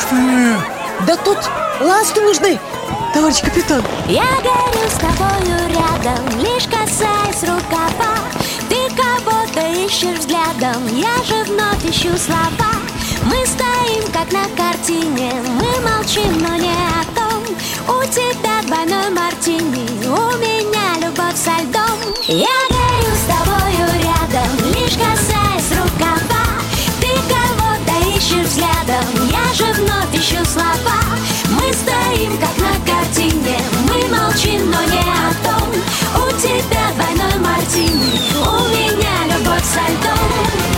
ты! Да тут ласки нужны, товарищ капитан. Я горю с тобою рядом, лишь касаясь рукава. Ты кого-то ищешь взглядом, я же вновь ищу слова. Мы стоим, как на картине, мы молчим, но не о том. У тебя двойной мартини, у меня любовь со льдом. Я горю с тобою рядом, лишь касаясь рукава. Ты кого-то ищешь взглядом, я же вновь ищу слова. Мы стоим, как на картине, мы молчим, но не о том. У тебя двойной мартини, у меня любовь со льдом.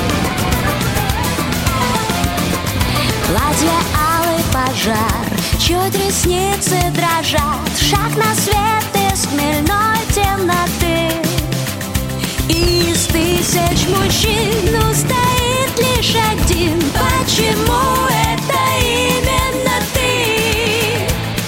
Платье алый пожар, чуть ресницы дрожат. Шаг на свет из хмельной темноты. Из тысяч мужчин устоит лишь один. Почему это именно ты?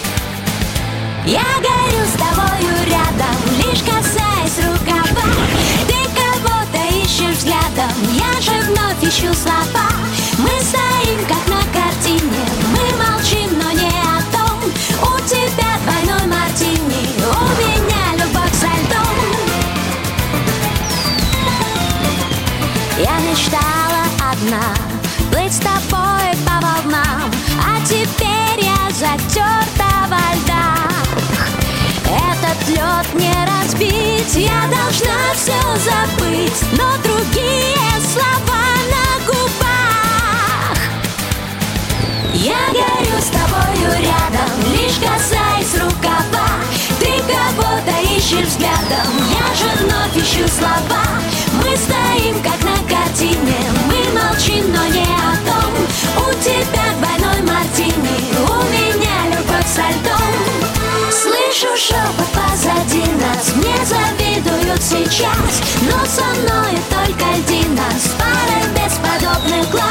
Я горю с тобою рядом, лишь касаясь рукава. Ты кого-то ищешь взглядом, я же вновь ищу слова. Мы стоим, как на картине, мы молчим, но не о том. У тебя двойной мартини, у меня любовь со льдом. Я мечтала одна плыть с тобой по волнам, а теперь я затерта во льдах. Этот лед не разбить, я должна все забыть, но другие слова на губах. Я горю с тобою рядом, лишь касаясь рукава. Ты кого-то ищешь взглядом, я же вновь ищу слова. Мы стоим, как на картине, мы молчим, но не о том. У тебя двойной мартини, у меня любовь со льдом. Слышу шепот позади нас, мне завидуют сейчас, но со мной только льдина с парой бесподобных глаз.